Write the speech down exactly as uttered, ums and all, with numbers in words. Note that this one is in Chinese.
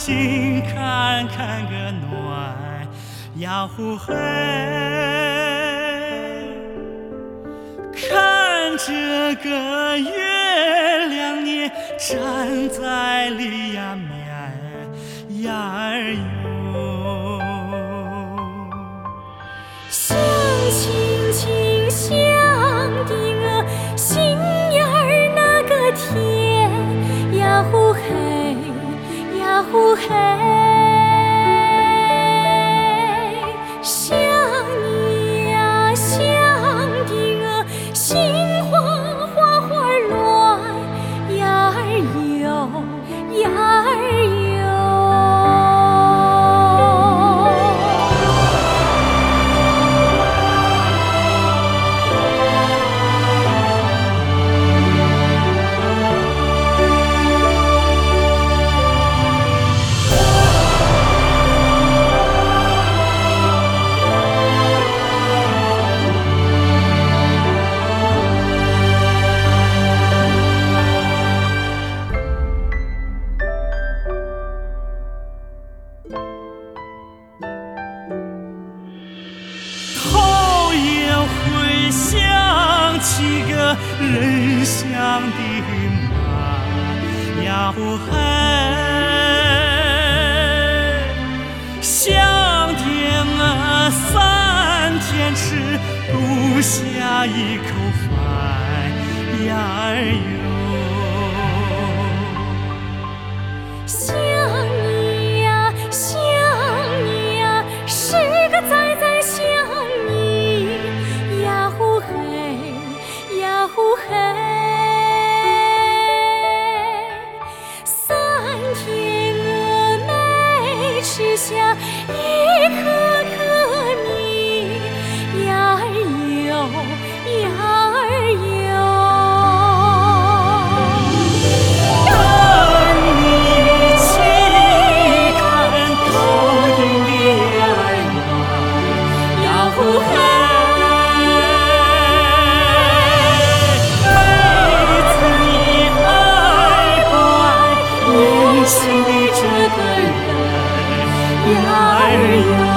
心看看个暖呀呼嘿，看这个月亮你站在里呀面呀儿哟， 想亲亲想的我心眼儿那个甜呀呼嘿呀呼嘿，想你呀想的我心花花花乱呀儿哟呀儿哟。 头也会想起个人乡的马呀呼嘿，想的我三天吃不下一口饭呀儿哟， 想你呀想你呀实个在在想你呀呼嘿呀呼嘿，三天我没吃下一颗颗米呀儿哟呀儿哟。 等你去看头顶的儿呀呀呼嘿，妹子你爱不爱眼前的这个人呀儿哟。